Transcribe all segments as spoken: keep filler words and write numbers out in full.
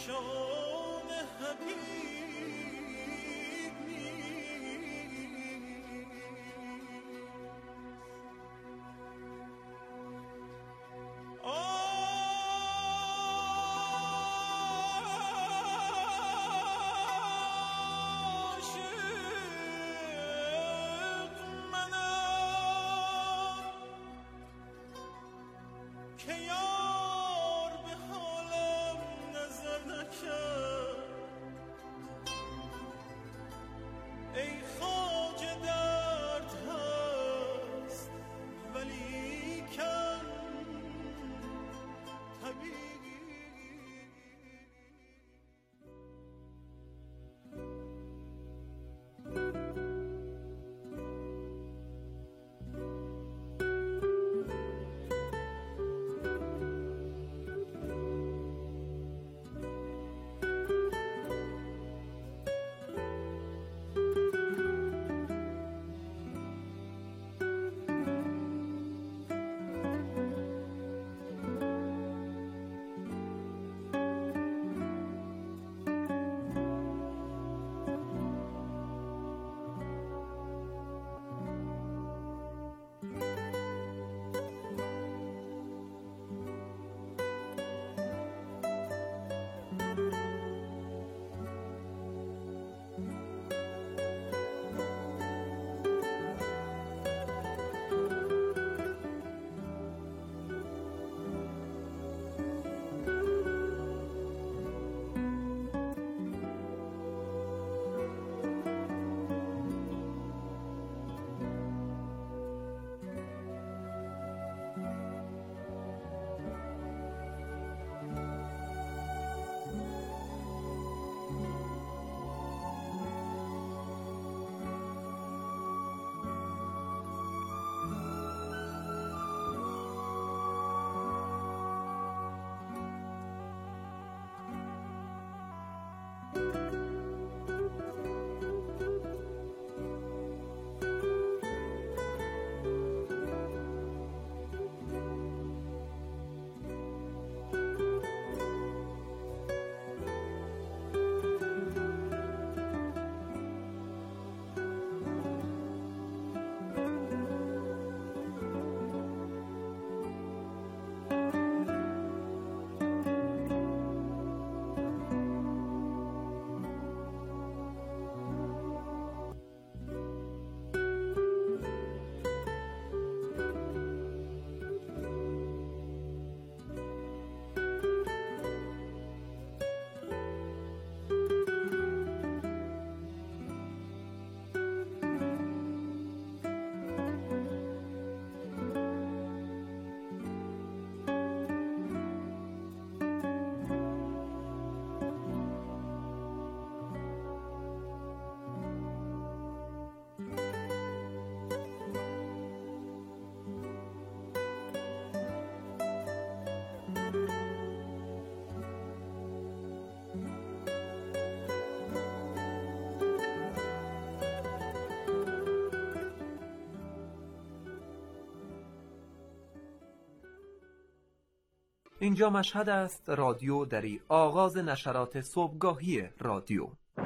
اینجا مشهد است، رادیو دری، آغاز نشرات صبحگاهی رادیو.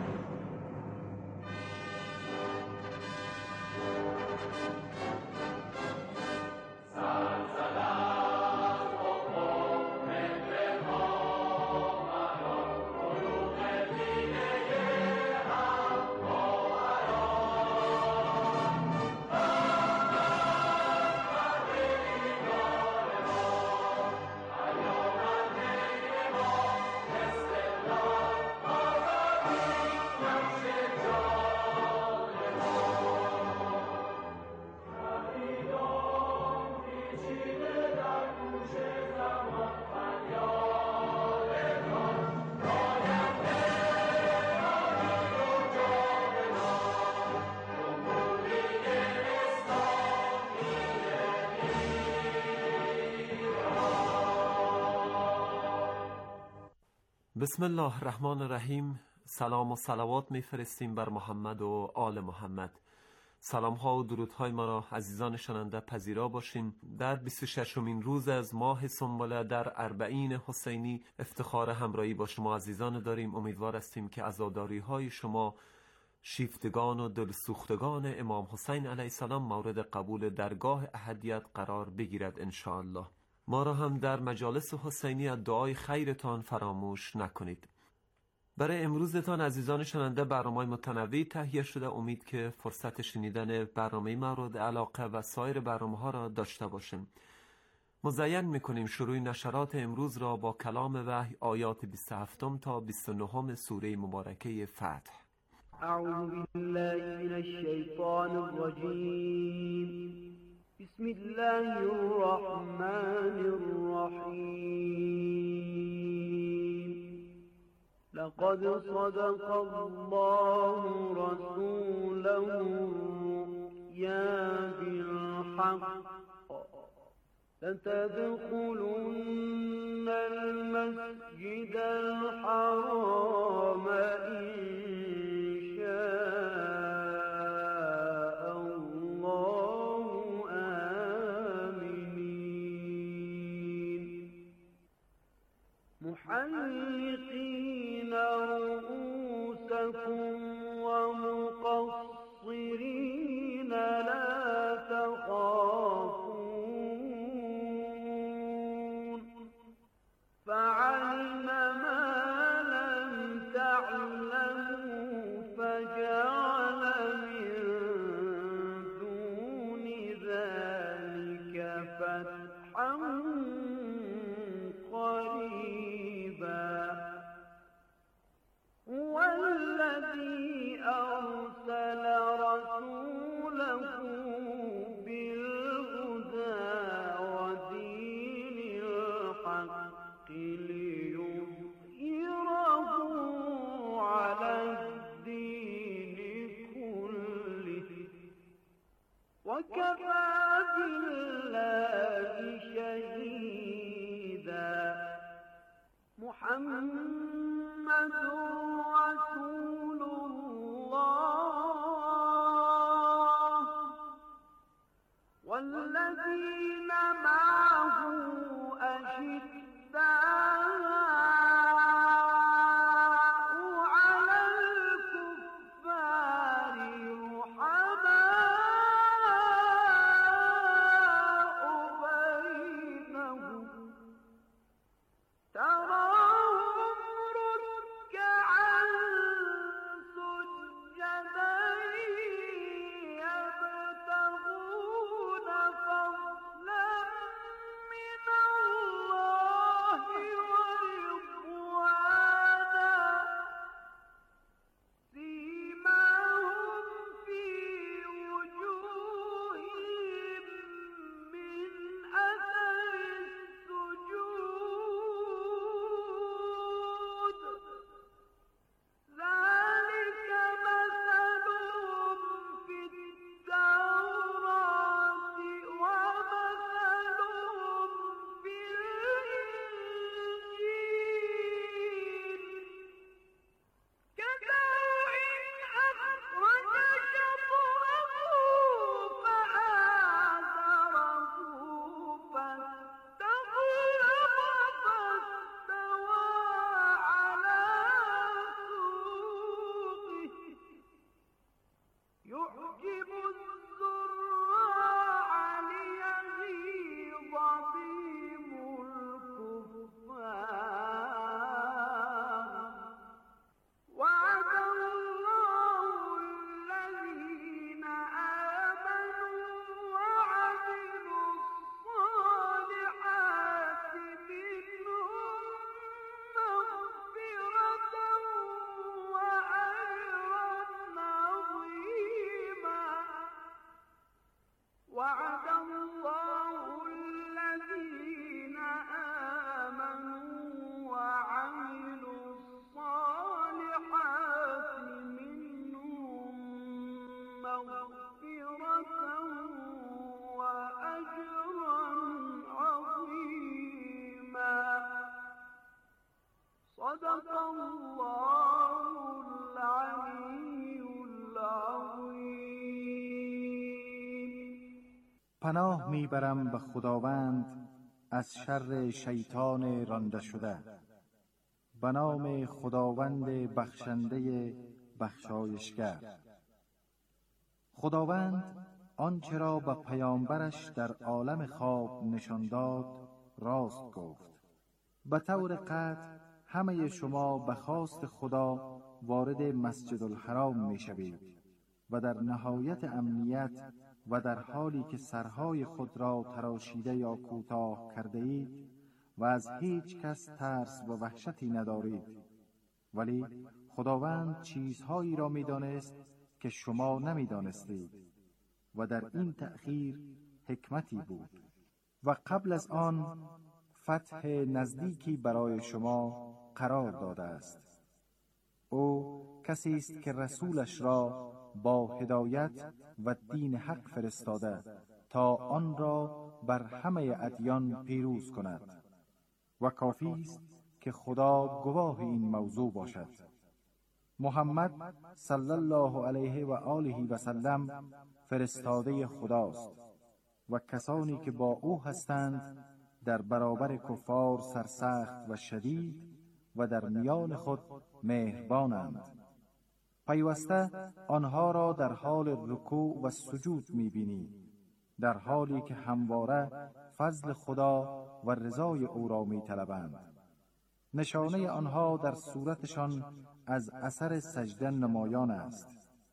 بسم الله الرحمن الرحیم. سلام و صلوات میفرستیم بر محمد و آل محمد. سلام ها و درود های ما را عزیزان شنونده پذیرا باشین. در بیست و ششمین روز از ماه سنبله در اربعین حسینی افتخار همراهی با شما عزیزان داریم. امیدوار هستیم که عزاداری های شما، شیفتگان و دلسوختگان امام حسین علیه السلام مورد قبول درگاه احدیت قرار بگیرد انشاءالله. ما را هم در مجالس حسینی دعای خیرتان فراموش نکنید. برای امروزتان عزیزان شنونده برنامه‌های متنوعی تهیه شده. امید که فرصت شنیدن برنامه مورد علاقه و سایر برنامه‌ها را داشته باشیم. مزین می‌کنیم شروع نشرات امروز را با کلام وحی آیات بیست و هفت تا بیست و نه سوره مبارکه فتح. اعوذ بالله من الشیطان الرجیم. بسم الله الرحمن الرحیم. لقد صدق الله رسوله الرؤيا بالحق لتدخلن المسجد الحرام إن شاء الله آمنين محلقين رؤوسكم ومقصرين لا تخافون فعلم ما لم تعلموا فجعل من دون ذلك فتحا قريبا. هو الذي أرسل رسوله بالهدى ودين الحق ليظهره على الدين كله وكفى بالله شهيدا. محمد رسول الله والذين معه أشداء على الكفار رحماء بينهم تراهم ركعا پناه میبرم به خداوند از شر شیطان رانده شده. به نام خداوند بخشنده بخشایشگر. خداوند آنچه را به پیامبرش در عالم خواب نشان داد راست گفت. به طور قطع همه شما به خواست خدا وارد مسجد الحرام می شوید و در نهایت امنیت و در حالی که سرهای خود را تراشیده یا کوتاه کرده اید و از هیچ کس ترس و وحشتی ندارید. ولی خداوند چیزهایی را می دانست که شما نمی دانستید و در این تأخیر حکمتی بود. و قبل از آن فتح نزدیکی برای شما قرار داده است. او کسی است که رسولش را با هدایت و دین حق فرستاده تا آن را بر همه ادیان پیروز کند و کافی است که خدا گواه این موضوع باشد. محمد صلی الله علیه و آله و سلم فرستاده خداست و کسانی که با او هستند در برابر کفار سرسخت و شدید و در میان خود مهربانند. پیوسته آنها را در حال رکوع و سجود می‌بینی، در حالی که همواره فضل خدا و رضای او را می‌طلبند. نشانه آنها در صورتشان از اثر سجده نمایان است.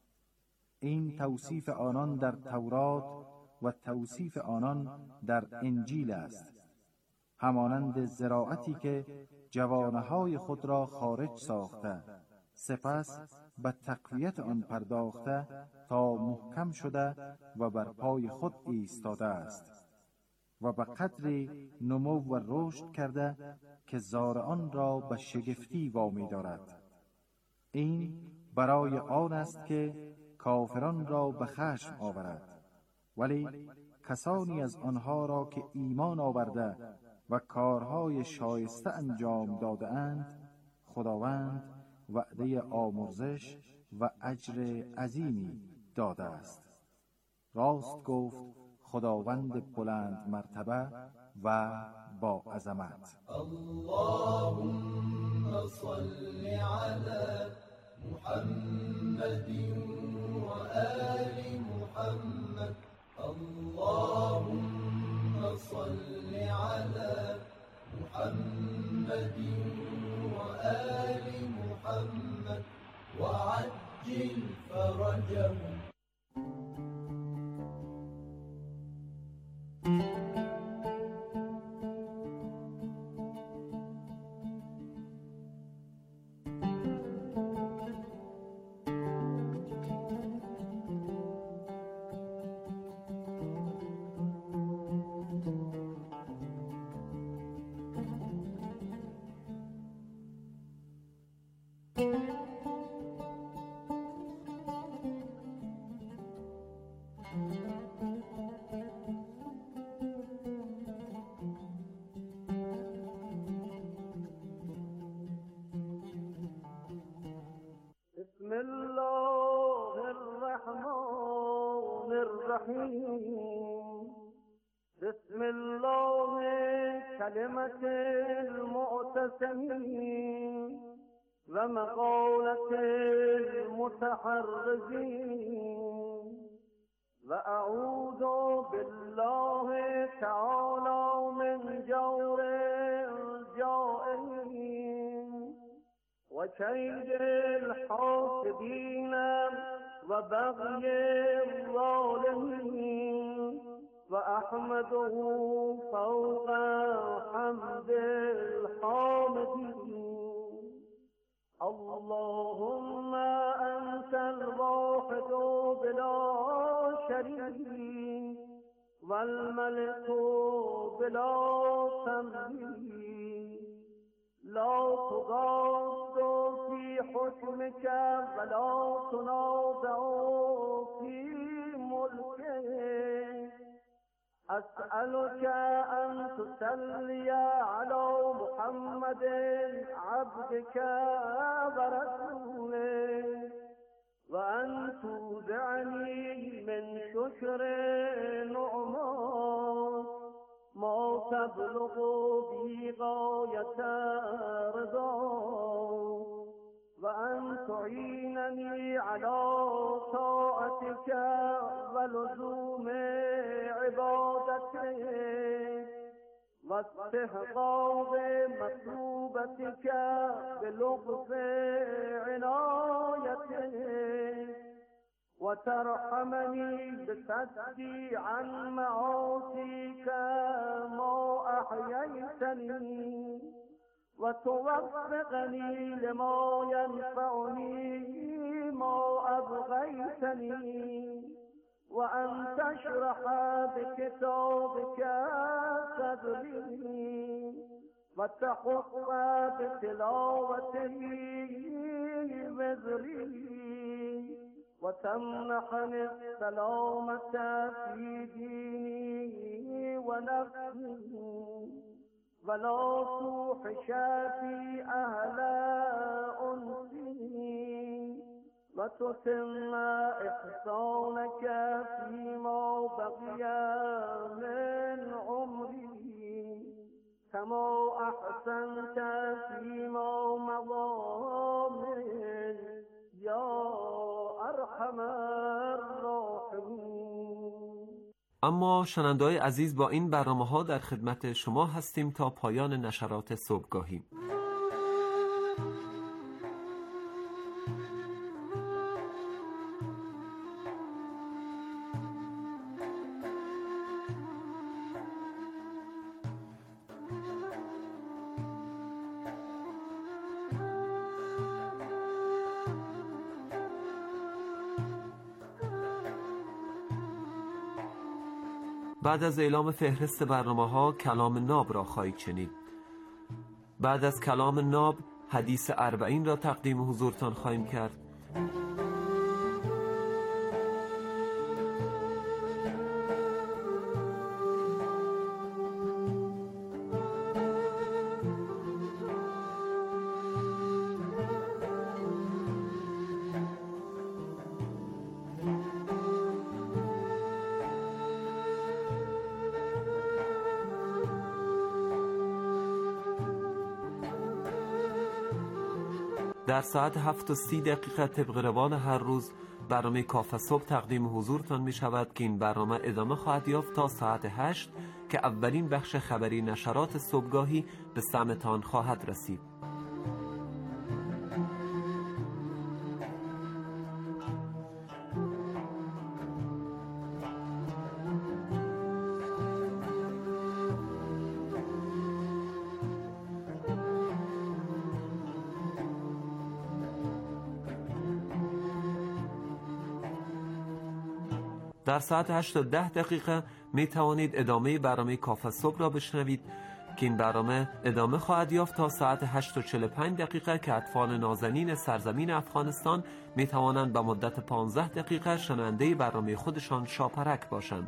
این توصیف آنان در تورات و توصیف آنان در انجیل است. همانند زراعتی که جوانه‌های خود را خارج ساخته سپس به تقویت آن پرداخته تا محکم شده و بر پای خود ایستاده است و به قدری نمو و رشد کرده که زارعان را به شگفتی وامی دارد. این برای آن است که کافران را به خشم آورد، ولی کسانی از آنها را که ایمان آورده و کارهای شایسته انجام داده اند خداوند وعده آمرزش و اجر عظیمی داده است. راست گفت خداوند بلند مرتبه و با عظمت. اللهم صل علی محمد و آل محمد. اللهم صل علی محمد و آل محمد و عجل فرجهم. بسم الله الرحمن الرحیم. بسم الله کلمة المعتصمین و مقالة المتحرزین و اعوذ بالله تعالی من جور الجائرین و کید الحاسدین و بغی الظالمین و احمده فوق حمد الحامدین. اللهم انت الواحد بلا شریک والملك بلا تمثيل لا تضاد في حكمك ولا تنازع في ملكك. أسألك أن تصلي على محمد عبدك ورسولك وأن تودعني من شكر نعمائك وترضى وأن تعينني على طاعتك ولزوم عبادتك واستحقاق مطلوبتك بلطف عنايتك وترحمني بصدي عن معاصيك ما أحييتني وتوفقني لما ينفعني ما أبغيتني وأن تشرح بكتابك صدري وتحف بتلاوته وزري وتمنحني السلامة في ديني ونفسي ولا توحش في أهل أنسي وتتم إحسانك فيما بقي من عمري كما أحسنت فيما مضى من يا ارحم الراحمین. اما شنونده‌های عزیز، با این برنامه‌ها در خدمت شما هستیم تا پایان نشرات صبحگاهی. بعد از اعلام فهرست برنامه‌ها کلام ناب را خواهید شنید. بعد از کلام ناب حدیث اربعین را تقدیم حضورتان خواهیم کرد. در ساعت هفت و سی دقیقه طبق روال هر روز برنامه کافه صبح تقدیم حضورتان می شود که این برنامه ادامه خواهد یافت تا ساعت هشت که اولین بخش خبری نشرات صبحگاهی به سمعتان خواهد رسید. در ساعت هشت و ده دقیقه می توانید ادامه برنامه کافه صبح را بشنوید که این برنامه ادامه خواهد یافت تا ساعت هشت و چهل و پنج دقیقه که اطفال نازنین سرزمین افغانستان می توانند به مدت پانزده دقیقه شنونده برنامه خودشان شاپرک باشند.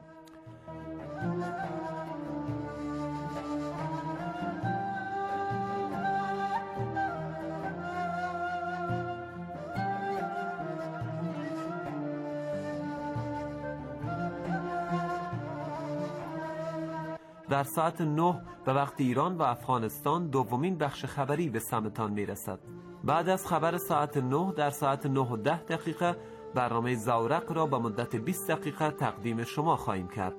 در ساعت نه به وقت ایران و افغانستان دومین بخش خبری به سمعتان میرسد. بعد از خبر ساعت نه در ساعت نه و ده دقیقه برنامه زورق را به مدت بیست دقیقه تقدیم شما خواهیم کرد.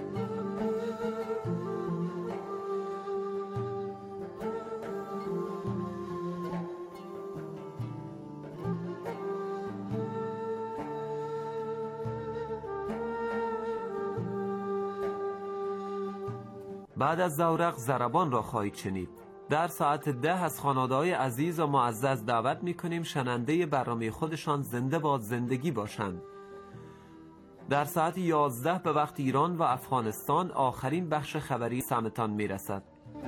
بعد از زورق ضربان را خواهید شنید. در ساعت ده از خانواده‌های عزیز و معزز دعوت می‌کنیم شنونده برنامه خودشان زنده باد زندگی باشند. در ساعت یازده به وقت ایران و افغانستان آخرین بخش خبری سمعتان میرسد.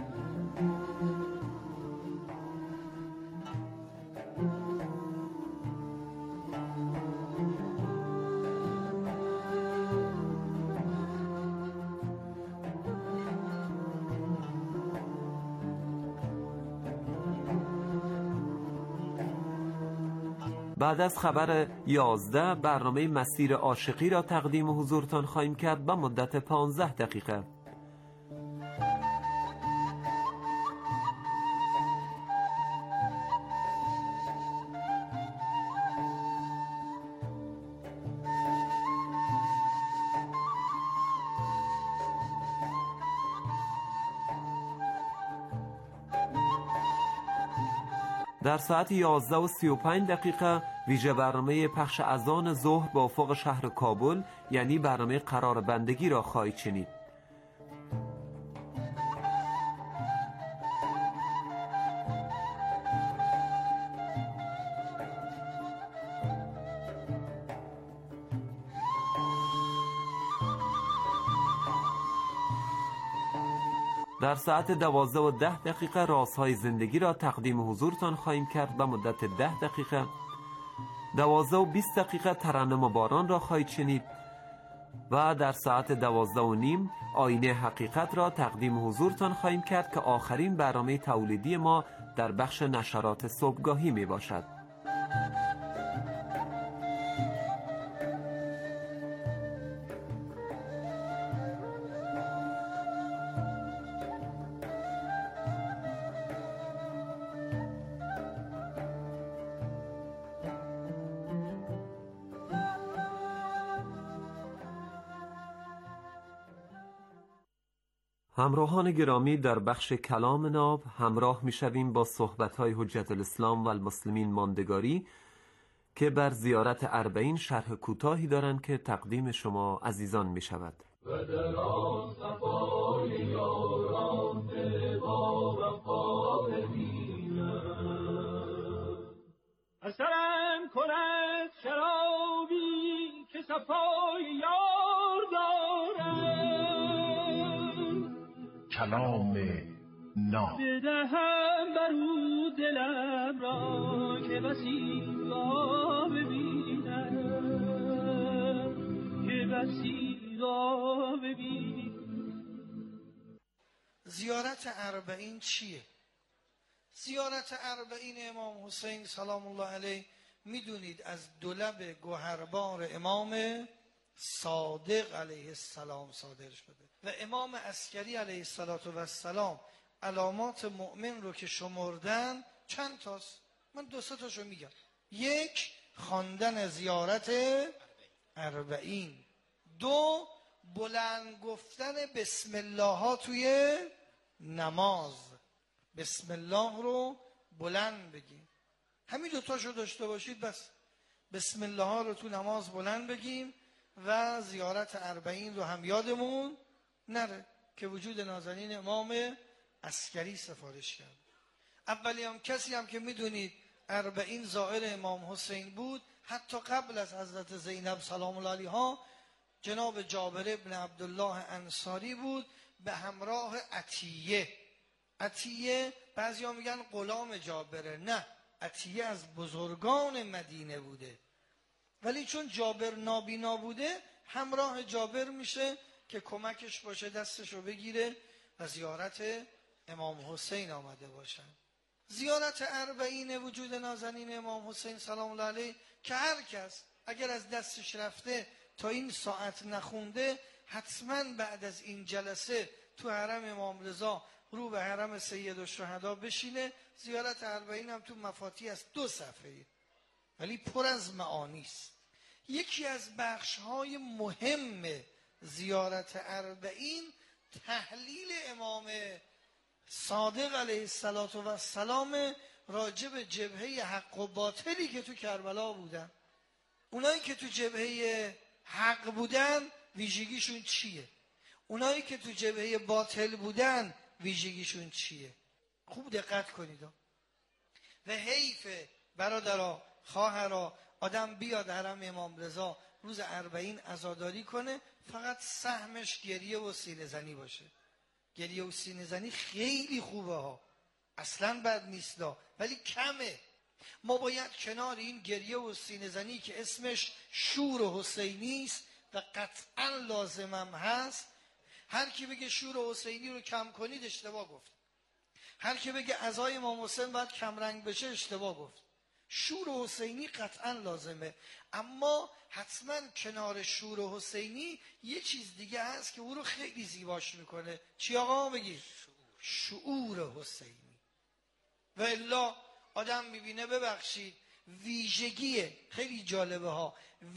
بعد از خبر یازده برنامه مسیر عاشقی را تقدیم حضورتان خواهیم کرد به مدت پانزده دقیقه. در ساعت یازده و سی و پنج دقیقه ویژه برنامه پخش اذان ظهر با افق شهر کابل یعنی برنامه قرار بندگی را خواهید شنید. در ساعت دوازده و ده دقیقه رازهای زندگی را تقدیم حضورتان خواهیم کرد به مدت ده دقیقه. دوازده و بیست دقیقه ترنم باران را خواهید شنید و در ساعت دوازده و نیم آینه حقیقت را تقدیم حضورتان خواهیم کرد که آخرین برنامه تولیدی ما در بخش نشرات صبحگاهی می باشد. همراهان گرامی، در بخش کلام ناب همراه می شویم با صحبت‌های حجت الاسلام و المسلمین ماندگاری که بر زیارت اربعین شرح کوتاهی دارند که تقدیم شما عزیزان می شود. و در آن صفای یاران با وفا ببینم اثرم کند شرابی که صفای یار دارد کلام ناب بدهم برو دلم را که بسی را ببینم که بسی را ببینم. زیارت اربعین چیه؟ زیارت اربعین امام حسین سلام الله علیه میدونید از دو لب گوهربار امام صادق علیه السلام صادر شده و امام عسکری علیه السلام علامات مؤمن رو که شمردن چند تاست؟ من دو سه تاشو میگم. یک، خواندن زیارت اربعین. دو، بلند گفتن بسم الله ها توی نماز. بسم الله رو بلند بگیم. همین دو تاشو داشته باشید بس. بسم الله ها رو تو نماز بلند بگیم و زیارت اربعین رو هم یادمون نره که وجود نازنین امام عسکری سفارش کرد. اولی هم کسی هم که میدونید اربعین زائر امام حسین بود، حتی قبل از حضرت زینب سلام الله علیها، جناب جابر ابن عبدالله انصاری بود به همراه عطیه. عطیه بعضی ها میگن غلام جابره، نه، عطیه از بزرگان مدینه بوده، ولی چون جابر نابینا بوده همراه جابر میشه که کمکش باشه، دستشو بگیره و زیارت امام حسین آمده باشن. زیارت اربعین وجود نازنین امام حسین سلام الله علیه که هر کس اگر از دستش رفته تا این ساعت نخونده، حتما بعد از این جلسه تو حرم امام رضا رو به حرم سید الشهدا بشینه. زیارت اربعین هم تو مفاتیح از دو صفحه ولی پر از معانی است. یکی از بخش‌های مهم زیارت اربعین تحلیل امام صادق علیه السلام راجع به جبهه حق و باطلی که تو کربلا بودن. اونایی که تو جبهه حق بودن ویژگیشون چیه؟ اونایی که تو جبهه باطل بودن ویژگیشون چیه؟ خوب دقت کنید. و حیف برادرها خواهرها آدم بیاد حرم امام رضا روز اربعین عزاداری کنه فقط سهمش گریه و سینه زنی باشه. گریه و سینه زنی خیلی خوبه ها، اصلا بد نیست دا، ولی کمه. ما باید کنار این گریه و سینه زنی که اسمش شور حسینی است و قطعا لازمم هست، هر کی بگه شور حسینی رو کم کنید اشتباه گفت. هر کی بگه عزای امام حسین باید کم رنگ بشه اشتباه گفت. شور حسینی قطعا لازمه، اما حتما کنار شور حسینی یه چیز دیگه هست که او رو خیلی زیباش میکنه. چی آقا بگی؟ شعور حسینی. و الا آدم میبینه، ببخشید، ویژگی خیلی جالبه ها،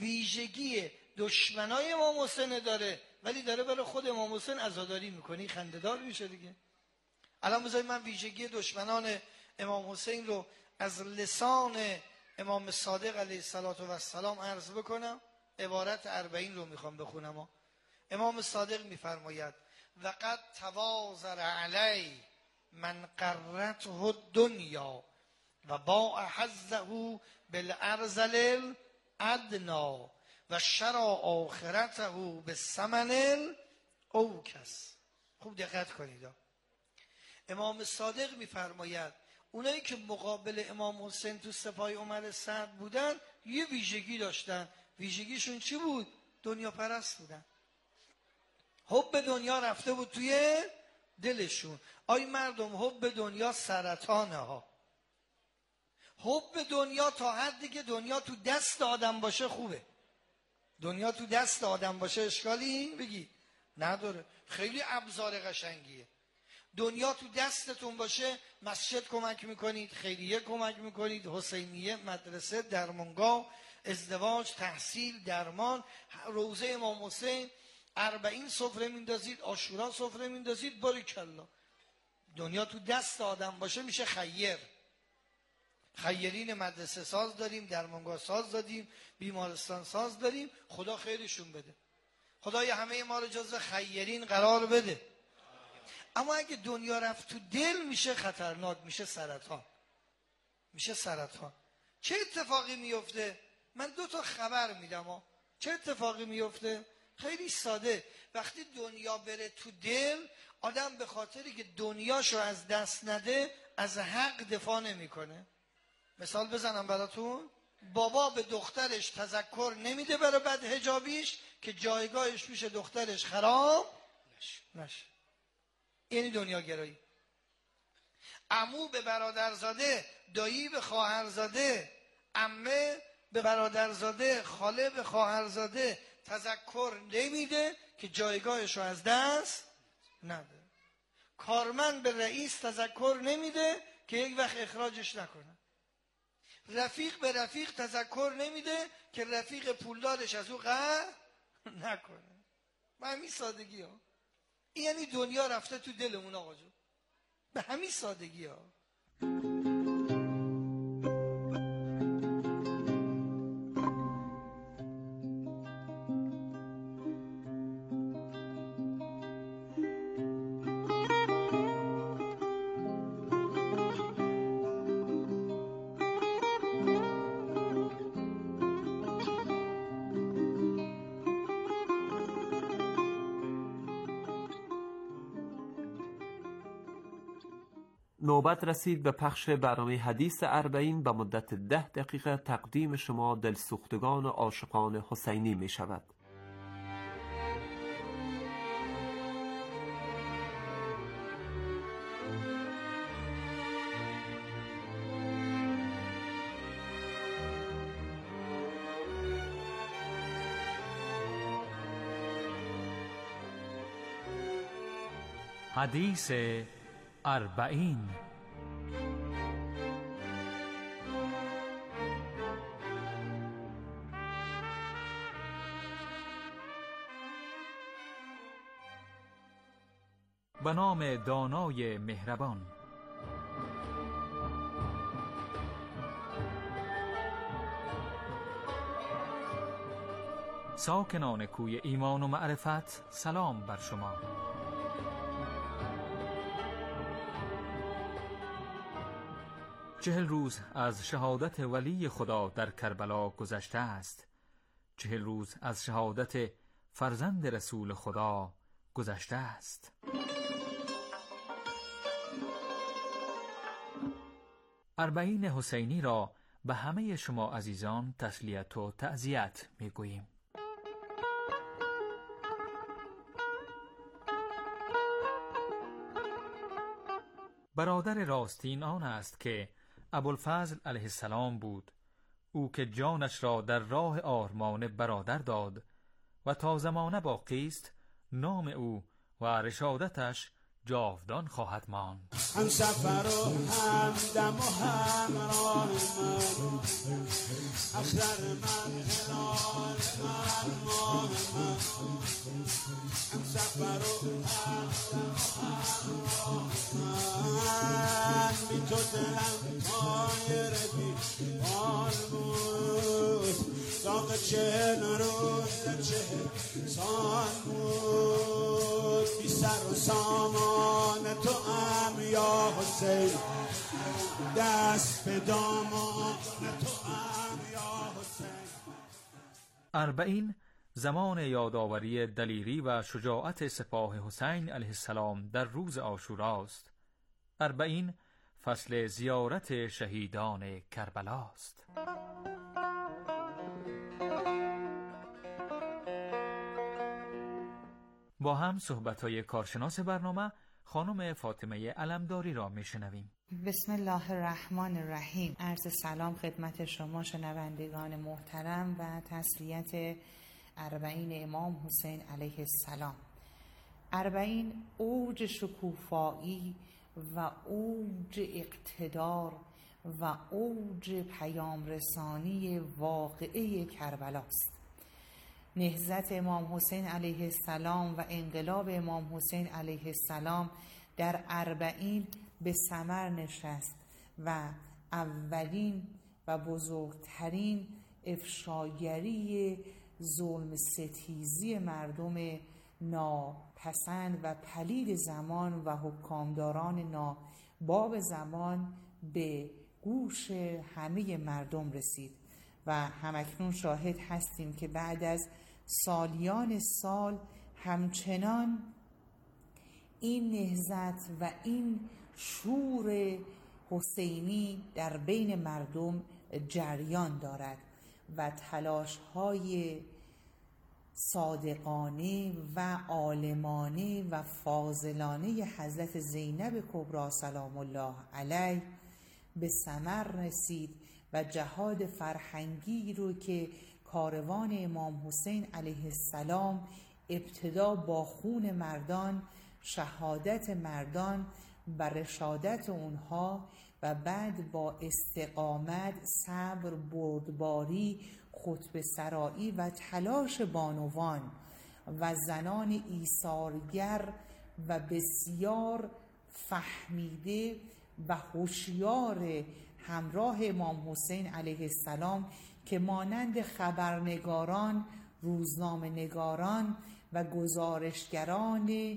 ویژگی دشمنای امام حسین داره ولی داره برای خود امام حسین عزاداری میکنه، خنده‌دار میشه دیگه. الان بذارید من ویژگی دشمنان امام حسین رو از لسان امام صادق علیه السلام عرض بکنم. عبارت اربعین رو میخوام بخونم. امام صادق میفرماید وقد توازر علی من قرته الدنیا و باع حظه بالارذل الادنا و شرع آخرته بالثمن الاوکس. خوب دقت کنید. امام صادق میفرماید اونایی که مقابل امام حسین تو سپاه عمر سعد بودن یه ویژگی داشتن. ویژگیشون چی بود؟ دنیا پرست بودن. حب دنیا رفته بود توی دلشون. آی مردم، حب دنیا سرطانه ها. حب دنیا تا حدی که دنیا تو دست آدم باشه خوبه. دنیا تو دست آدم باشه اشکالی بگی نداره، خیلی ابزار قشنگیه. دنیا تو دستتون باشه، مسجد کمک میکنید، خیریه کمک میکنید، حسینیه، مدرسه، درمانگاه، ازدواج، تحصیل، درمان، روزه امام حسین، اربعین سفره میندازید، عاشورا سفره میندازید، باریکالله. دنیا تو دست آدم باشه میشه خیر. خیرین مدرسه ساز داریم، درمانگاه ساز داریم، بیمارستان ساز داریم. خدا خیرشون بده. خدای همه ما رو جزو خیرین قرار بده. اما اگه دنیا رفت تو دل میشه خطرناک، میشه سرطان. میشه سرطان. چه اتفاقی میفته؟ من دو تا خبر میدم ها. چه اتفاقی میفته؟ خیلی ساده. وقتی دنیا بره تو دل، آدم به خاطری که دنیاشو از دست نده از حق دفاع نمیکنه. مثال بزنم براتون. بابا به دخترش تذکر نمیده برای بد حجابیش که جایگاهش پیش دخترش خراب نشه. یعنی دنیا گرایی. عمو به برادرزاده، دایی به خواهرزاده، عمه به برادرزاده، خاله به خواهرزاده تذکر نمیده که جایگاهش رو از دست نده. کارمند به رئیس تذکر نمیده که یک وقت اخراجش نکنه. رفیق به رفیق تذکر نمیده که رفیق پولدارش از او قهر نکنه. به همین سادگی ها. این یعنی دنیا رفته تو دلمون آقا جون. به همین سادگی ها. نوبت رسید به پخش برنامه حدیث اربعین. به مدت ده دقیقه تقدیم شما دلسوختگان و عاشقان حسینی می شود. حدیث اربعین. به نام دانای مهربان. ساکنان کوی ایمان و معرفت، سلام بر شما. چهل روز از شهادت ولی خدا در کربلا گذشته است. چهل روز از شهادت فرزند رسول خدا گذشته است. اربعین حسینی را به همه شما عزیزان تسلیت و تعزیت میگوییم. برادر راستین آن است که ابوالفضل علیه السلام بود، او که جانش را در راه آرمان برادر داد و تا زمانه باقی است نام او و رشادتش جاودان خواهد ماند. هم سفر و هم دم و همراه من، اختر من، هلال من، ماه من. هم سفر و هم دم و همراه من، بی تو دلم طایر بی بال بود، داغ چهل روز در چهل سال بود. بی سر و سامان تو ام یا حسین، دست به دامان تو ام یا حسین. اربعین زمان یادآوری دلیری و شجاعت سپاه حسین علیه السلام در روز عاشوراست. اربعین فصل زیارت شهیدان کربلاست. با هم صحبت‌های کارشناس برنامه خانم فاطمه علمداری را میشنویم. بسم الله الرحمن الرحیم. عرض سلام خدمت شما شنوندگان محترم و تسلیت اربعین امام حسین علیه السلام. اربعین اوج شکوفایی و اوج اقتدار و اوج پیام رسانی واقعه کربلاست. نهضت امام حسین علیه السلام و انقلاب امام حسین علیه السلام در اربعین به ثمر نشست و اولین و بزرگترین افشاگری ظلم ستیزی مردم ناپسند و پلید زمان و حکامداران ناباب زمان به گوش همه مردم رسید و همکنون شاهد هستیم که بعد از سالیان سال همچنان این نهضت و این شور حسینی در بین مردم جریان دارد و تلاش‌های صادقانه و عالمانه و فاضلانه حضرت زینب کبری سلام الله علیه به ثمر رسید و جهاد فرهنگی رو که کاروان امام حسین علیه السلام ابتدا با خون مردان، شهادت مردان و رشادت اونها و بعد با استقامت، صبر، بردباری، خطبه سرایی و تلاش بانوان و زنان ایثارگر و بسیار فهمیده و هوشیار همراه امام حسین علیه السلام که مانند خبرنگاران، روزنامه نگاران و گزارشگران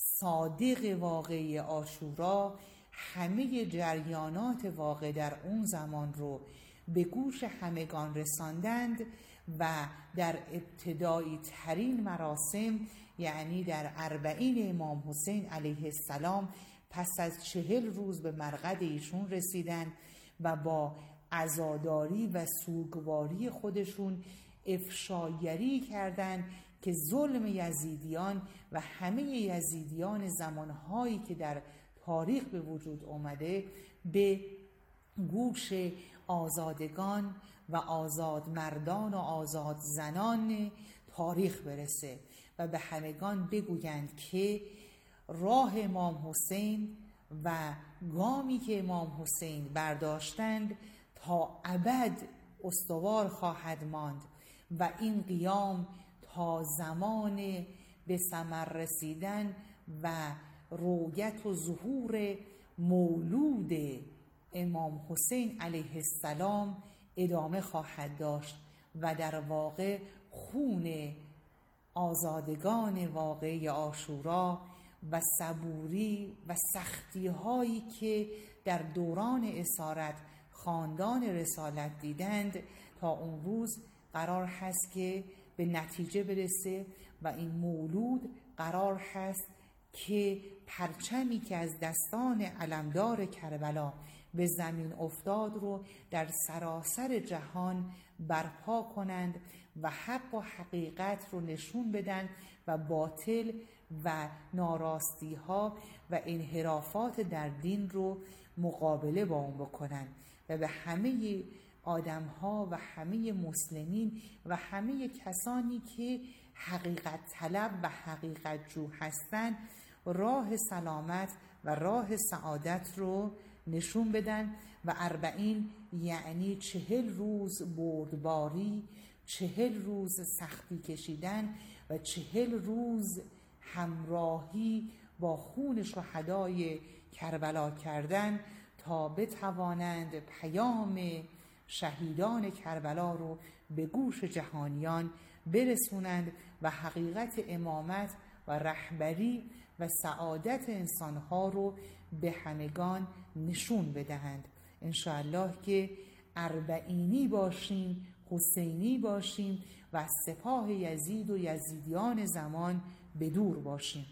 صادق واقعی عاشورا همه جریانات واقع در اون زمان رو به گوش همگان رساندند و در ابتدایی ترین مراسم یعنی در اربعین امام حسین علیه السلام پس از چهل روز به مرقد ایشون رسیدند و با عزاداری و سوگواری خودشون افشاگری کردند که ظلم یزیدیان و همه یزیدیان زمانهایی که در تاریخ به وجود آمده به گوش آزادگان و آزاد مردان و آزاد زنان تاریخ برسه و به همگان بگویند که راه امام حسین و گامی که امام حسین برداشتند تا ابد استوار خواهد ماند و این قیام تا زمان به ثمر رسیدن و رویت و ظهور مولود امام حسین علیه السلام ادامه خواهد داشت و در واقع خون آزادگان واقعی عاشورا و صبوری و سختی هایی که در دوران اسارت خاندان رسالت دیدند تا اون روز قرار هست که به نتیجه برسه و این مولود قرار هست که پرچمی که از دستان علمدار کربلا به زمین افتاد رو در سراسر جهان برپا کنند و حق و حقیقت رو نشون بدن و باطل و ناراستی ها و انحرافات در دین رو مقابله با اون بکنن و به همه آدم ها و همه مسلمین و همه کسانی که حقیقت طلب و حقیقت جو هستند راه سلامت و راه سعادت رو نشون بدن. و اربعین یعنی چهل روز بردباری، چهل روز سختی کشیدن و چهل روز همراهی با خون شهدای کربلا کردن تا بتوانند پیام شهیدان کربلا رو به گوش جهانیان برسونند و حقیقت امامت و رهبری و سعادت انسانها رو به همگان نشون بدهند. انشاءالله که اربعینی باشیم، حسینی باشیم و از سپاه یزید و یزیدیان زمان به دور باشیم.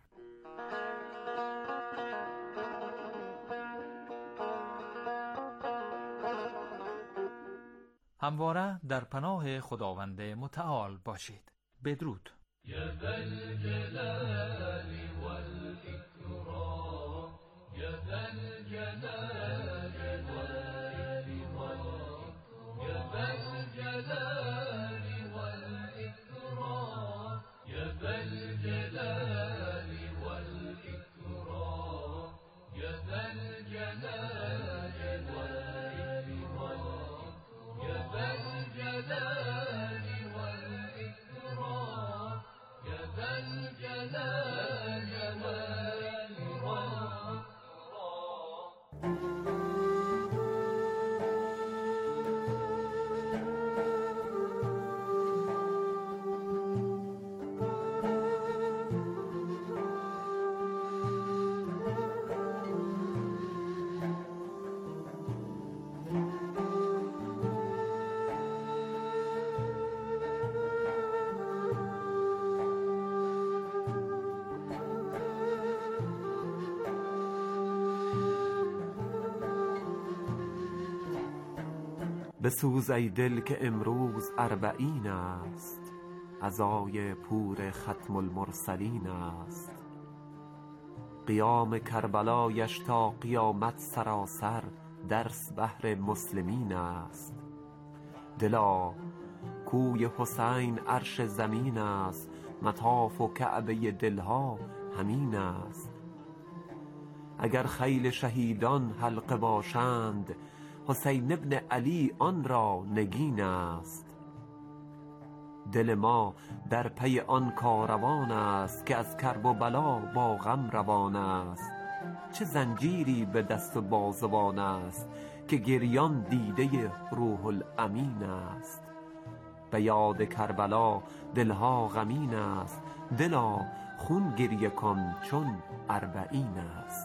همواره در پناه خداوند متعال باشید. بدرود. یا ذا الجلال والإکرام، یا ذا الجلال والإکرام، یا ذا الجلال والإکرام، یا ذا الجلال والإکرام، یا ذا الجلال والإکرام، یا ذا الجلال والإکرام، یا ذا الجلال والإکرام. بسوز ای دل که امروز اربعین است، عزای پور ختم المرسلین است. قیام کربلایش تا قیامت سراسر درس بهر مسلمین است. دلا کوی حسین عرش زمین است، مطاف و کعبه دلها همین است. اگر خیل شهیدان حلقه باشند، حسین ابن علی آن را نگین است. دل ما در پی آن کاروان است، که از کرب و بلا با غم روان است. چه زنجیری به دست بازوان است، که گریان دیده روح الامین است. به یاد کربلا دلها غمین است، دلا خون گریه کن چون اربعین است.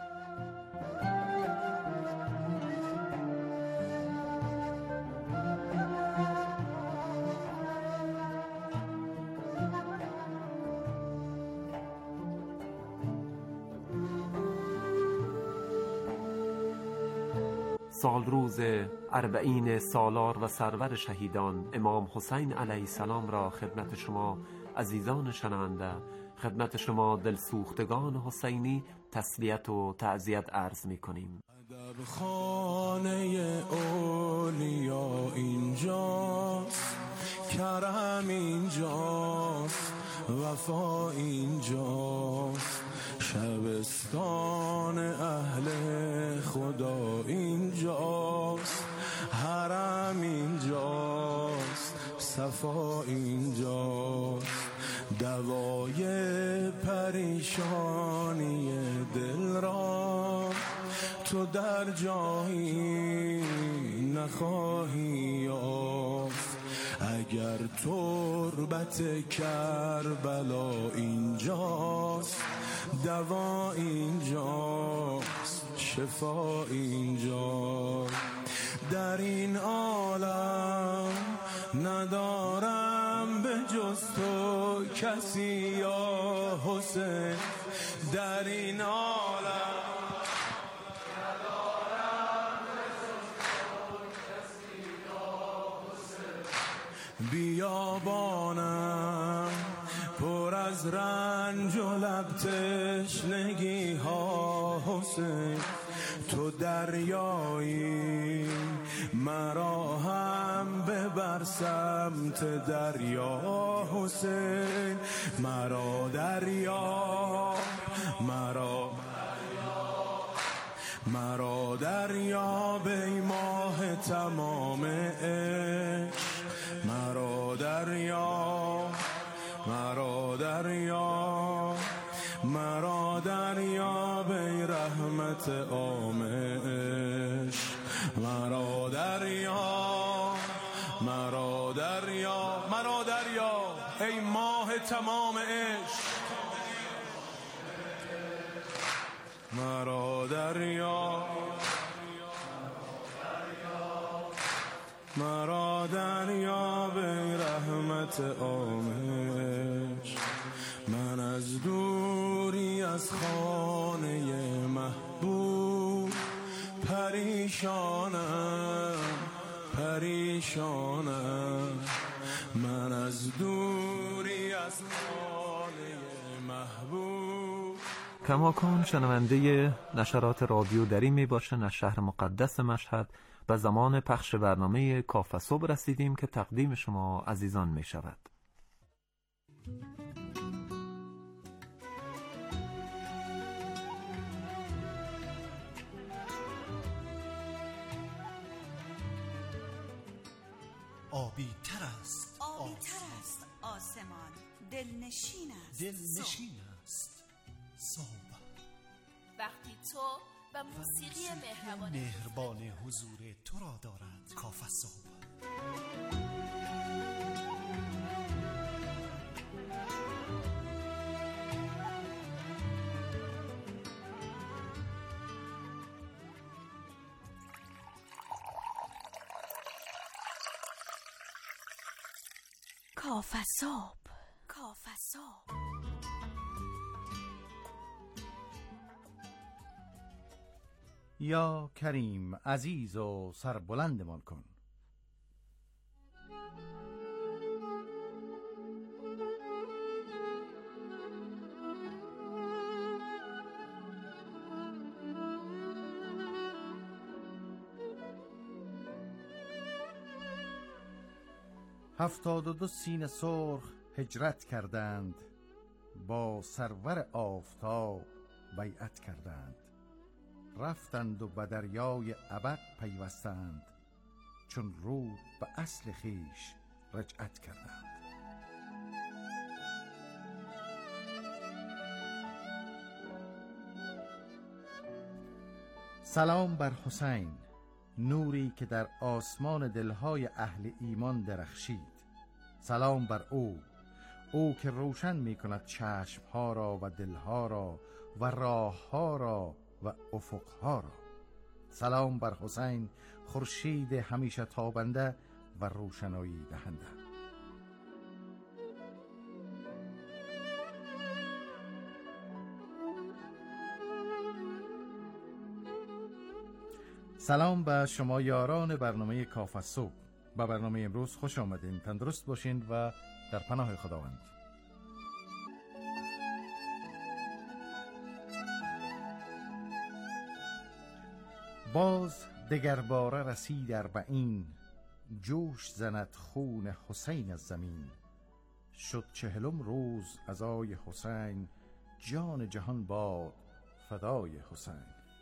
سال روز اربعین سالار و سرور شهیدان امام حسین علیه السلام را خدمت شما عزیزان شنونده، خدمت شما دلسوختگان حسینی تسلیت و تعزیت عرض می کنیم. ادب خانه اولیا اینجاست، کرم اینجاست، وفا اینجاست، شبستان اهل خدا اینجاست، حرم اینجاست، صفا اینجاست، دوای پریشانی دل را تو در جایی نخواهی یافت. اگر تربت کربلا اینجاست، دوا اینجاست، شفا اینجاست. در این عالم ندارم به جز تو کسی یا حسین، در این عالم ندارم به جز تو کسی یا حسین. بیابانم پر از رنج و لب تشنگی ها حسین، تو دریایی مرا هم ببر سمت دریا حسین، مرا دریا مرا مرا دریاب ای ماه تمام عشق، مرا دریاب مرا دریاب مرا دریاب ای رحمت عام عشق، مرا دریاب مرا دریاب مرا دریاب ای ماه تمام عشق، مرا دریاب مرا دریاب ای رحمت عام عشق. من از دوری از خانه محبوب پریشانم پریشانم، من از دوری از خانه محبوب. کماکان شنونده نشرات رادیو دری می باشن از شهر مقدس مشهد و زمان پخش برنامه کافه صبح رسیدیم که تقدیم شما عزیزان می شود. آبی تر است آبی تر است آسمان، دلنشین است دلنشین است صبح. وقتی تو و موسیقی مهربان مهربان حضور تو را دارد کافه صبح. کافه صبح کافه صبح. یا کریم عزیز و سربلندمان کن. هفتاد و دو سینه سرخ هجرت کردند، با سرور آفتاب بیعت کردند، رفتند و به دریای ابد پیوستند، چون رود به اصل خیش رجعت کردند. سلام بر حسین، نوری که در آسمان دلهای اهل ایمان درخشید. سلام بر او، او که روشن می کند چشمها را و دلها را و راهها را و افقها را. سلام بر حسین، خورشید همیشه تابنده و روشنایی دهنده. سلام به شما یاران برنامه کافه صبح. به برنامه امروز خوش آمدین. تندرست باشین و در پناه خداوند. باز دگر باره رسید اربعین، جوش زند خون حسین از زمین. شد چهلم روز عزای حسین، جان جهان باد فدای حسین.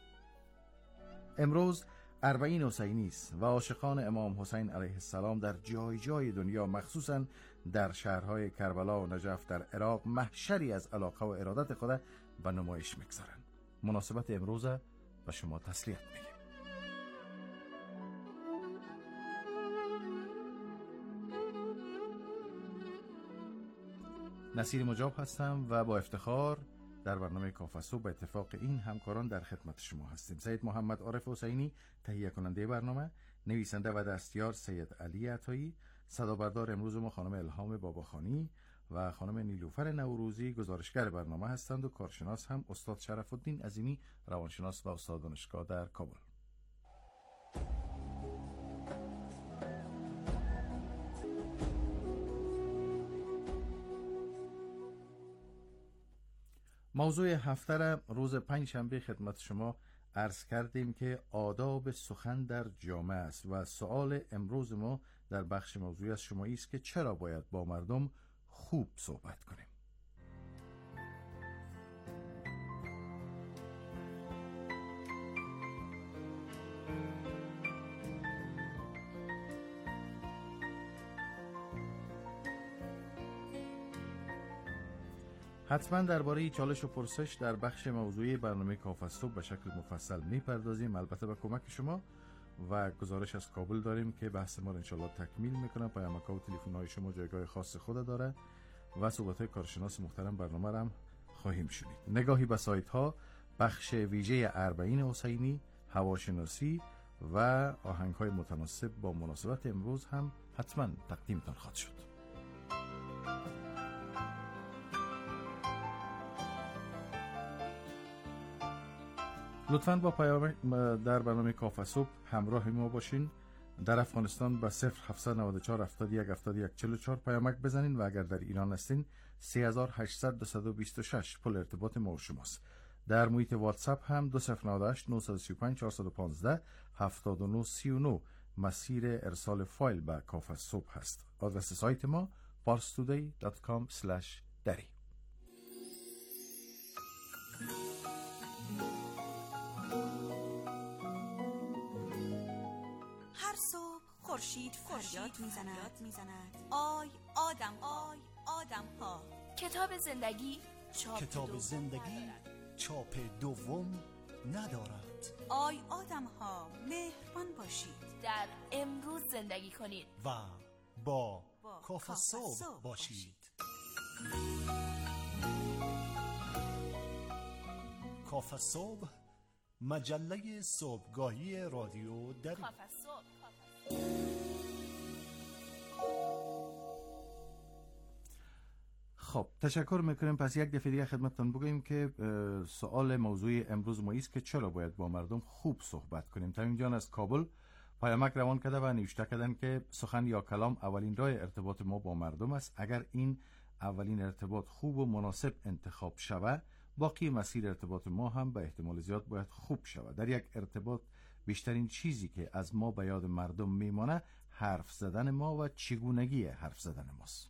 امروز اربعین حسینی است و عاشقان امام حسین علیه السلام در جای جای دنیا، مخصوصا در شهرهای کربلا و نجف در عراق، محشری از علاقه و ارادت خود به نمایش میگذارند. مناسبت امروز به شما تسلیت میگیم. نصیر مجاب هستم و با افتخار در برنامه کافه صبح به اتفاق این همکاران در خدمت شما هستیم. سید محمد عارف حسینی تهیه کننده برنامه، نویسنده و دستیار سید علی عطایی، صدابردار امروز ما خانم الهام باباخانی و خانم نیلوفر نوروزی گزارشگر برنامه هستند و کارشناس هم استاد شرف الدین عظیمی، روانشناس و استاد دانشگاه در کابل. موضوع هفته را روز پنج شنبه خدمت شما عرض کردیم که آداب سخن در جامعه است و سوال امروز ما در بخش موضوعی از شمایی است که چرا باید با مردم خوب صحبت کنیم. حتما درباره چالش و پرسش در بخش موضوعی برنامه کافه صبح به شکل مفصل میپردازیم، البته با کمک شما. و گزارش از کابل داریم که بحث ما رو انشالله تکمیل میکنم. پیامک‌ها و تلفن‌های شما جایگاه خاص خود داره و صحبت‌های کارشناس محترم برنامه رو هم خواهیم شنید. نگاهی به سایت‌ها، بخش ویژه اربعین حسینی، هواشناسی و آهنگ‌های متناسب با مناسبت امروز هم حتما تقدیمتان خواهد شد. لطفاً با پیام در برنامه کافه صبح همراه ما باشین. در افغانستان با صفر هفتصد و نود و چهار هفتاد و یک هفتاد و یک چهل و چهار پیامک بزنین و اگر در ایران هستین سه هزار و هشتصد دویست و بیست و شش پل ارتباط ما و شماست. در محیط واتساپ هم دو صفر نه هشت نه سه پنج چهار یک پنج هفت نه سه نه مسیر ارسال فایل به کافه صبح هست. آدرس سایت ما پارس تودی دات کام اسلش دری. هر صبح خورشید فریاد میزند آی آدم آی آدم ها. کتاب زندگی چاپ کتاب دوم زندگی چاپ دوم ندارد. آی آدم ها مهربان باشید، در امروز زندگی کنید و با, با کافه صبح باشید. کافه صبح، مجله صبحگاهی رادیو دری. کافه صبح. خب تشکر میکنیم. پس یک دفعه دیگه خدمتتون بگوییم که سوال موضوعی امروز ما است که چرا باید با مردم خوب صحبت کنیم. تمیم جان از کابل پیامک روان کرده و نوشته کردن که سخن یا کلام اولین راه ارتباط ما با مردم است. اگر این اولین ارتباط خوب و مناسب انتخاب شود، باقی مسیر ارتباط ما هم به احتمال زیاد باید خوب شود. در یک ارتباط بیشترین چیزی که از ما به یاد مردم میمانه حرف زدن ما و چگونگی حرف زدن ماست.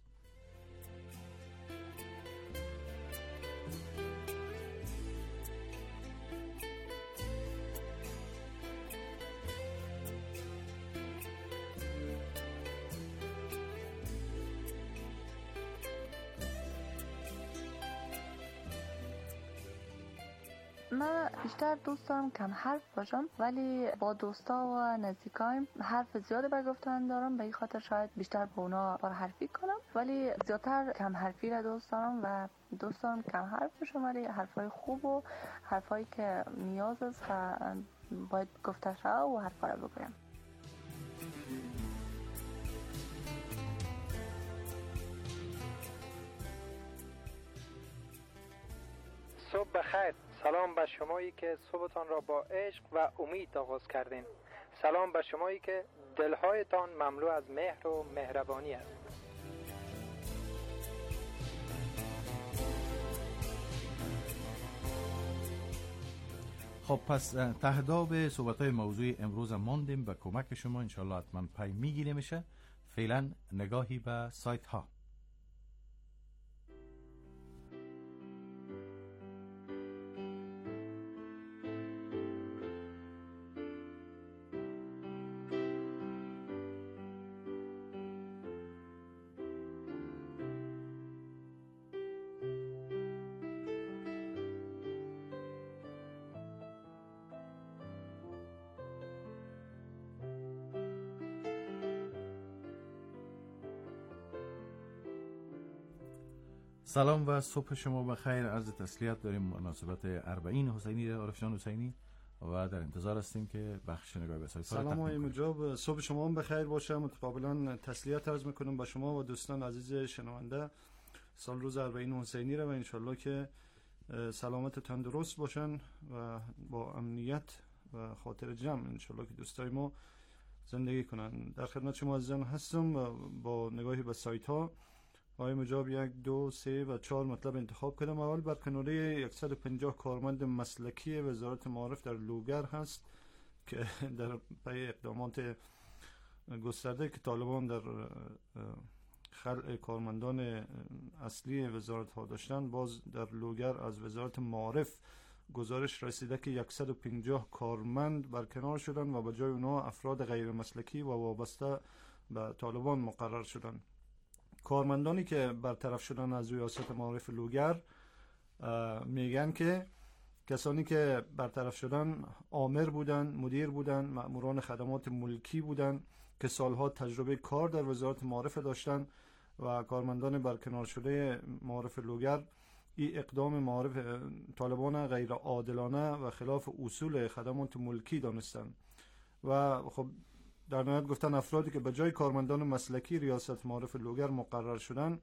من بیشتر دوست دارم کم حرف باشم، ولی با دوستا و نزدیکایم حرف زیاد به گفتن دارم. به این خاطر شاید بیشتر با اونا پر حرفی کنم، ولی زیادتر کم حرفی را دوست دارم و دوست دارم کم حرف باشم، ولی حرفای خوب و حرفایی که نیاز است و باید گفته شود و حرفا را بگویم. صبح بخیر. سلام به شمایی که صبحتان را با عشق و امید آغاز کردین. سلام به شمایی که دلهایتان مملو از مهر و مهربانی است. خب پس تهداب صحبت‌های موضوعی امروز ماندیم به کمک شما، انشالله حتما پی میگیره میشه. فعلا نگاهی به سایت ها. سلام و صبح شما بخیر. عرض تسلیت داریم مناسبت اربعین حسینی عارف جان حسینی و در انتظار هستیم که بخش نگاه به سایت سلام آقای مجاب، صبح شما هم بخیر باشه. متقابلا تسلیت عرض میکنم به شما و دوستان عزیز شنونده سال روز اربعین حسینی را و انشالله که سلامت تندرست باشن و با امنیت و خاطر جمع انشالله که دوستای ما زندگی کنن. در خدمت شما عزیزان هستم و با نگاهی به سایت ها آقای مجاب یک دو سه و چهار مطلب انتخاب کردم. اول برکناری صد و پنجاه کارمند مسلکی وزارت معارف در لوگر هست که در پی اقدامات گسترده که طالبان در خلع کارمندان اصلی وزارت ها داشتن، باز در لوگر از وزارت معارف گزارش رسیده که صد و پنجاه کارمند برکنار شدن و به جای اونها افراد غیر مسلکی و وابسته به طالبان مقرر شدن. کارمندانی که برطرف شدن از ریاست معارف لوگر میگن که کسانی که برطرف شدن آمر بودن، مدیر بودن، مأموران خدمات ملکی بودن که سالها تجربه کار در وزارت معارف داشتن و کارمندان برکنار شده معارف لوگر این اقدام معارف طالبان غیر عادلانه و خلاف اصول خدمات ملکی دانستن و خب در نهایت گفتن افرادی که به جای کارمندان مسلکی ریاست معارف لوگر مقرر شدن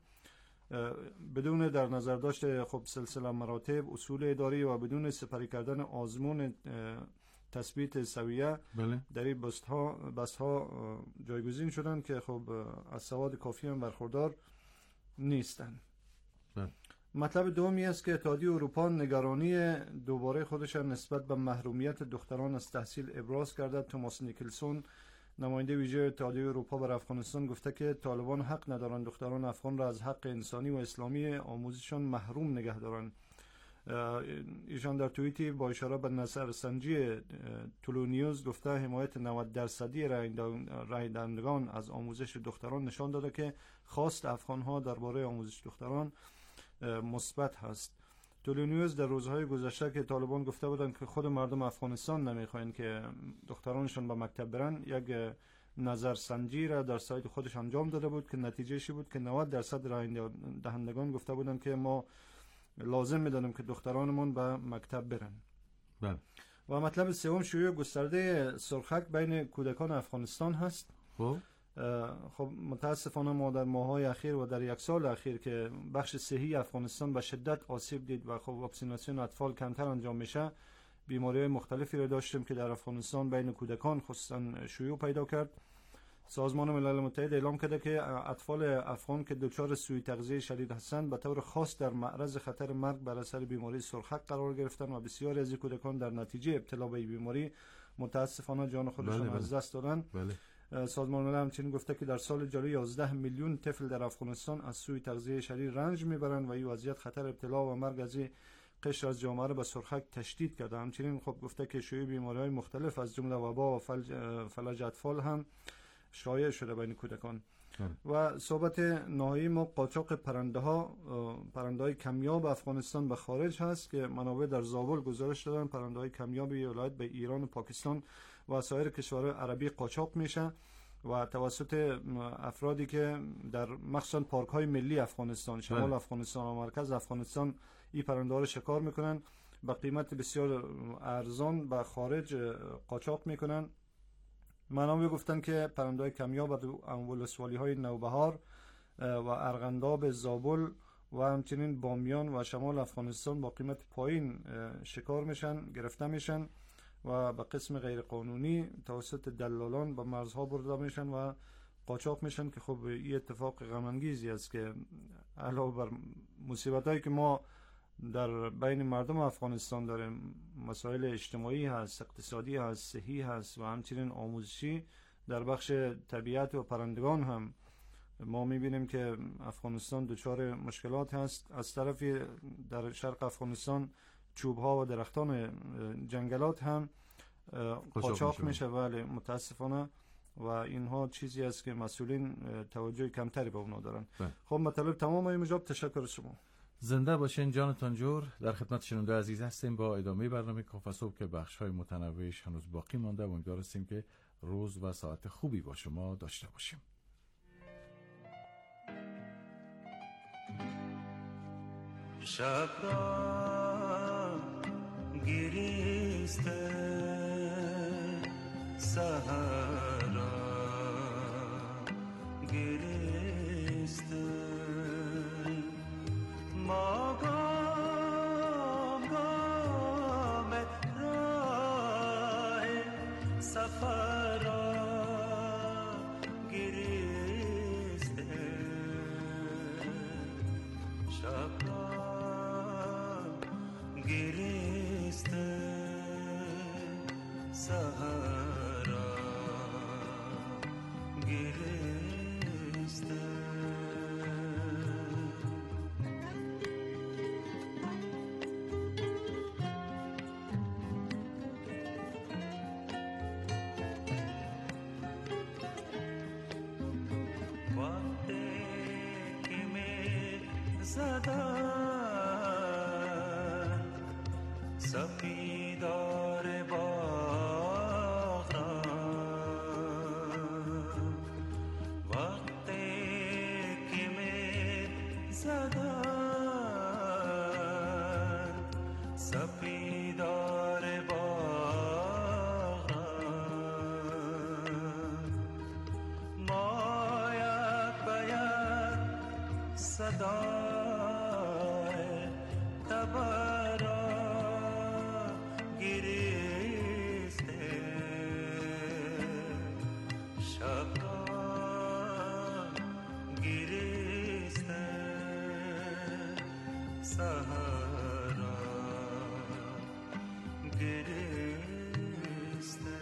بدون در نظر داشت خب سلسله مراتب اصول اداری و بدون سپری کردن آزمون تثبیت سویه بله. در این بست ها بست ها جایگزین شدن که خب از سواد کافی هم برخوردار نیستن. بله. مطلب دومی است که اتحادیه اروپا نگرانی دوباره خودش نسبت به محرومیت دختران از تحصیل ابراز کرده. توماس نیکلسون نماینده ویژه اتحادیه اروپا بر افغانستان گفته که طالبان حق ندارند دختران افغان را از حق انسانی و اسلامی آموزششان محروم نگه دارند. ایشان در توییتی با اشاره به نظرسنجی طلوع نیوز گفته حمایت نود درصدی رای دهندگان از آموزش دختران نشان داده که خواست افغان‌ها درباره آموزش دختران مثبت هست. طلوع نیوز در روزهای گذشته که طالبان گفته بودند که خود مردم افغانستان نمیخواین که دخترانشان به مکتب برن، یک نظرسنجی را در سایت خودش انجام داده بود که نتیجهش بود که نود درصد رای دهندگان گفته بودند که ما لازم میدانیم که دخترانمون به مکتب برن. بله. و مطلب سوم شیوع گسترده سرخک بین کودکان افغانستان هست. خب خب متاسفانه ما در ماه‌های اخیر و در یک سال اخیر که بخش صحی افغانستان به شدت آسیب دید و خب واکسیناسیون اطفال کمتر انجام میشه، بیماری‌های مختلفی را داشتیم که در افغانستان بین کودکان خصوصا شیوع پیدا کرد. سازمان ملل متحد اعلام کرده که اطفال افغان که دچار سوء تغذیه شدید هستند به طور خاص در معرض خطر مرگ بر اثر بیماری سرخک قرار گرفتند و بسیاری از این کودکان در نتیجه ابتلا به این بیماری متاسفانه جان خودشان بله از دست دادند. بله. سازمان ملل همچنین گفته که در سال جاری یازده میلیون طفل در افغانستان از سوء تغذیه شدید رنج میبرند و این وضعیت خطر ابتلا و مرگ از این قشر از جامعه را به سرخک تشدید کرده. همچنین خب گفته که شیوع بیماری‌های مختلف از جمله وبا و فلج, فلج اطفال هم شایع شده بین کودکان. و صحبت نهایی ما قاچاق پرنده ها پرنده های کمیاب افغانستان به خارج هست که منابع در زابل گزارش دادن پرنده های کمیاب ولایت به ایران و پاکستان و سایر کشورهای عربی قاچاق میشه و توسط افرادی که در مخصوصا پارک های ملی افغانستان شمال بله. افغانستان و مرکز افغانستان این پرنده ها رو شکار میکنن با قیمت بسیار ارزان به خارج قاچاق میکنن. منابع گفتن که پرنده‌های کمیاب از ولسوالی‌های نوبهار و ارغنداب زابل و همچنین بامیان و شمال افغانستان با قیمت پایین شکار میشن، گرفته میشن و به قسم غیر قانونی توسط دلالان به مرزها برده میشن و قاچاق میشن که خب این اتفاق غم انگیزی است که علاوه بر مصیبتایی که ما در بین مردم افغانستان داریم، مسائل اجتماعی هست، اقتصادی هست، صحی هست و همچنین آموزشی، در بخش طبیعت و پرندگان هم ما میبینیم که افغانستان دچار مشکلات هست. از طرفی در شرق افغانستان چوبها و درختان جنگلات هم قاچاق میشه ولی متاسفانه و اینها چیزی است که مسئولین توجه کمتری به اونا دارن. خب مطلب تمام این مجاب. تشکر شما. زنده باشین جانتان جور. در خدمت شنونده عزیز هستیم با ادامه برنامه کافه صبح که بخش‌های متنوعش هنوز باقی مانده. امیدوار هستیم که روز و ساعت خوبی با شما داشته باشیم. شب را گریسته سحر را گریسته ما گام گام راه سفر را گریسته شب را گریسته سحر را گریسته زدم سپیدار باغ را وقتی که می زدند سپیدار باغ را ماید باید صدای تبرا گریسته شب را گریسته سحر را گریسته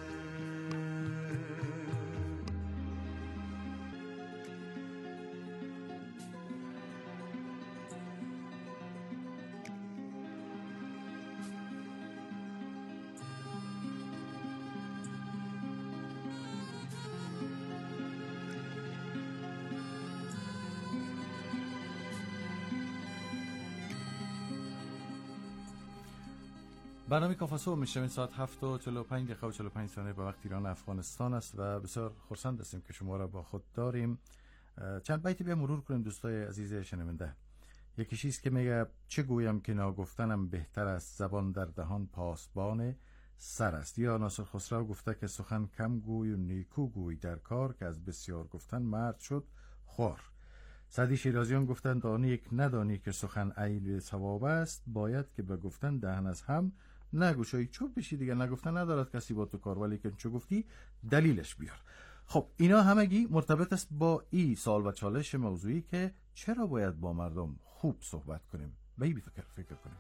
برنامه کافه صبح میشنوید. ساعت هفت و چهل و پنج دقیقه و چهل و پنج ثانیه به وقت ایران افغانستان است و بسیار خرسند هستیم که شما را با خود داریم. چند بیتی به مرور کنیم دوستای عزیز شنونده. یکی چیز که میگه چه گویم که ناگفتنم بهتر است، زبان در دهان پاسبان سر است. یا ناصر خسرو گفته که سخن کم گوی و نیکو گوی در کار، که از بسیار گفتن مرد شد خوار. سعدی شیرازیان گفتند آن یک ندانی که سخن عیب ثواب است، باید که به گفتن دهن از هم نگوشایی. چوب بشی دیگه، نگفتن ندارد کسی با تو کار، ولی که چو گفتی دلیلش بیار. خب اینا همگی مرتبط است با این سوال و چالش موضوعی که چرا باید با مردم خوب صحبت کنیم. به این فکر فکر کنیم.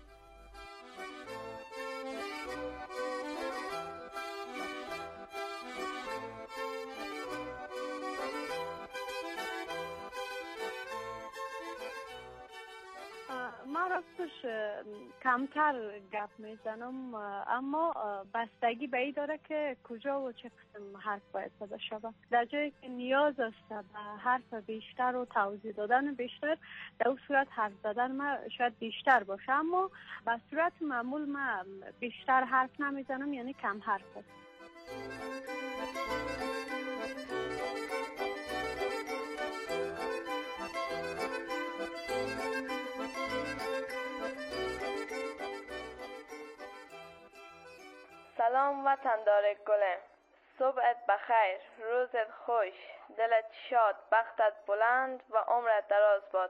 ما راستش کمتر گپ میزنم، اما بستگی به این داره که کجا و چه قسم حرف باید زده شود. در جایی که نیاز است به حرف بیشتر و توضیح دادن بیشتر، در اون صورت حرف زدن ما شاید بیشتر باشه، اما به صورت معمول ما بیشتر حرف نمیزنم، یعنی کم حرف است. سلام وطندار گلم، صبحت بخیر، روزت خوش، دلت شاد، بختت بلند و عمرت دراز باد.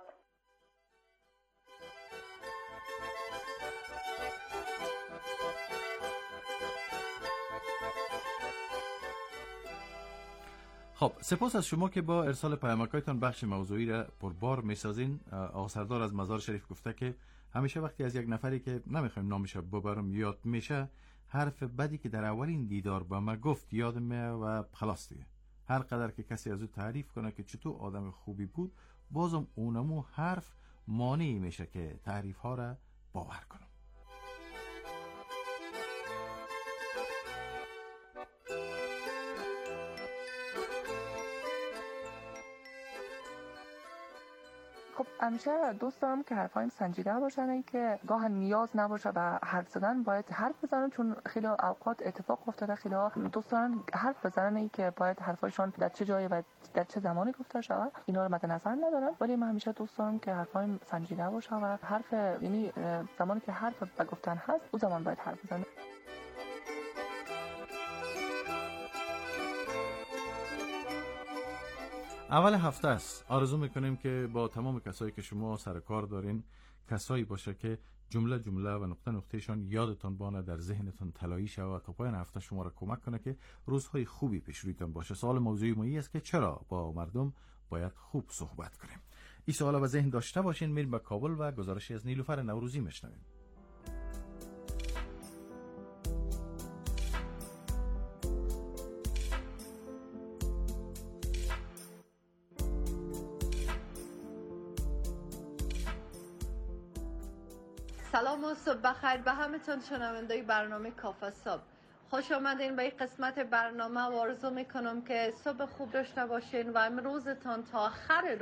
خب سپاس از شما که با ارسال پیامک‌هایتان بخش موضوعی را پربار می‌سازین. آقا سردار از مزار شریف گفته که همیشه وقتی از یک نفری که نمیخوایم نامش ببرم یاد میشه، حرف بدی که در اولین دیدار با ما گفت یادم میاد و خلاص دیگه. هر قدر که کسی از او تعریف کنه که چطور آدم خوبی بود، بازم اونمو حرف مانعی میشه که تعریف ها را باور کنم. خب همیشه دوست دارم که حرفایم سنجیده باشن، این که گاه نیاز نباشه به حرف زدن، باید حرف بزنن، چون خیلی اوقات اتفاق افتاده خیلی دوست دارن حرف بزنن، این که باید حرفایشون در چه جایی و در چه زمانی گفته شود اینا رو مد نظر ندارم. ولی من همیشه دوست دارم که حرفایم سنجیده باشه و حرف، یعنی زمانی که حرف به گفتن هست اون زمان باید حرف بزنن. اول هفته است. آرزو میکنیم که با تمام کسایی که شما سر کار دارین کسایی باشه که جمله جمله و نقطه نقطهشان یادتان بانه، در ذهنتان طلایی شود تا پایان هفته شما را کمک کنه که روزهای خوبی پیش رویتان باشه. سوال موضوعی ما این است که چرا با مردم باید خوب صحبت کنیم. این سوالا به ذهن داشته باشین. میریم به کابل و گزارشی از نیلوفر نوروزی میشنویم. سلام و صبح بخیر به همتون شنوندگان برنامه کافه صبح. خوش آمدین به این قسمت برنامه و آرزو میکنم که صبح خوب داشته باشین و امروزتان تا آخر